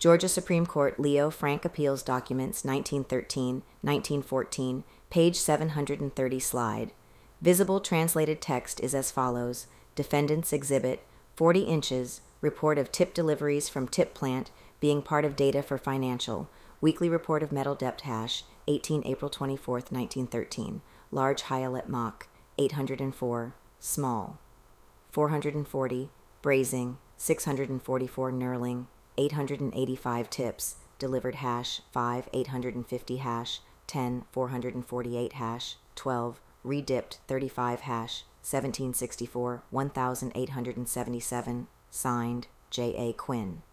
Georgia Supreme Court Leo Frank Appeals Documents 1913, 1914, page 730 slide. Visible translated text is as follows. Defendant's Exhibit, 40 inches, report of tip deliveries from tip plant being part of data for financial. Weekly report of metal depth hash, 18 April 24, 1913. Large Hyalet Mach, 804. Small, 440. Brazing, 644 knurling. 885 tips, delivered hash, 5, 850 hash, 10, 448 hash, 12, redipped, 35 hash, 1764, 1877, signed, J.A. Quinn.